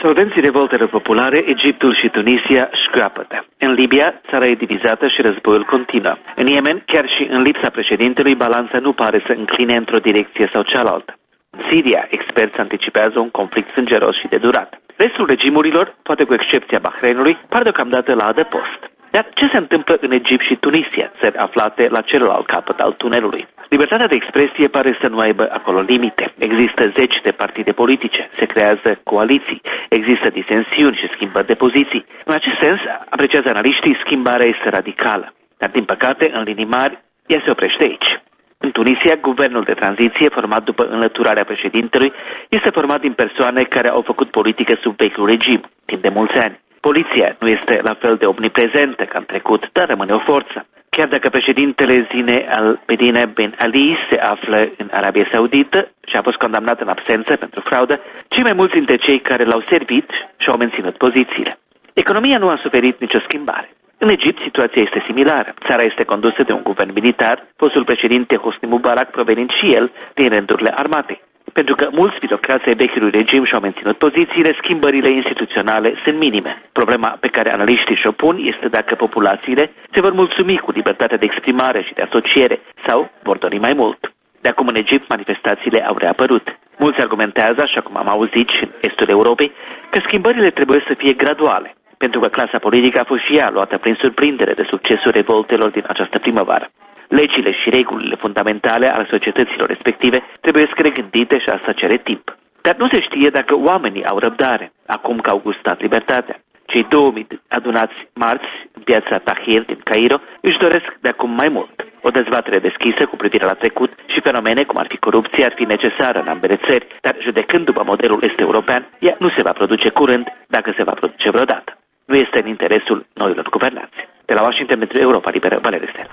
Absolvenții revoltelor populare, Egiptul și Tunisia șcrapătă. În Libia, țara e divizată și războiul continuă. În Yemen, chiar și în lipsa președintelui, balanța nu pare să încline într-o direcție sau cealaltă. În Siria, experți anticipează un conflict sângeros și de durat. Restul regimurilor, poate cu excepția Bahreinului, par deocamdată la adăpost. Dar ce se întâmplă în Egipt și Tunisia, țări aflate la celălalt capăt al tunelului? Libertatea de expresie pare să nu aibă acolo limite. Există zeci de partide politice, se creează coaliții, există disensiuni și schimbări de poziții. În acest sens, apreciază analiștii, schimbarea este radicală. Dar, din păcate, în linii mari, ea se oprește aici. În Tunisia, guvernul de tranziție, format după înlăturarea președintelui, este format din persoane care au făcut politică sub vechiul regim, timp de mulți ani. Poliția nu este la fel de omniprezentă ca în trecut, dar rămâne o forță. Chiar dacă președintele Zine al-Abidine Ben Ali se află în Arabia Saudită și a fost condamnat în absență pentru fraudă, cei mai mulți dintre cei care l-au servit și-au menținut pozițiile. Economia nu a suferit nicio schimbare. În Egipt, situația este similară. Țara este condusă de un guvern militar, fostul președinte Hosni Mubarak provenind și el din rândurile armatei. Pentru că mulți birocrați ai vechiului regim și-au menținut pozițiile, schimbările instituționale sunt minime. Problema pe care analiștii și-o pun este dacă populațiile se vor mulțumi cu libertatea de exprimare și de asociere sau vor dori mai mult. De acum în Egipt, manifestațiile au reapărut. Mulți argumentează, așa cum am auzit și în estul Europei, că schimbările trebuie să fie graduale, pentru că clasa politică a fost și ea luată prin surprindere de succesul revoltelor din această primăvară. Legile și regulile fundamentale ale societăților respective trebuie regândite și asta cere timp. Dar nu se știe dacă oamenii au răbdare, acum că au gustat libertatea. Cei 2000 adunați marți în piața Tahrir din Cairo își doresc de acum mai mult. O dezbatere deschisă cu privire la trecut și fenomene cum ar fi corupția ar fi necesară în ambele țări, dar judecând după modelul est-european, ea nu se va produce curând, dacă se va produce vreodată. Nu este în interesul noilor guvernanți. De la Washington pentru Europa Liberă, Valeriu Stel.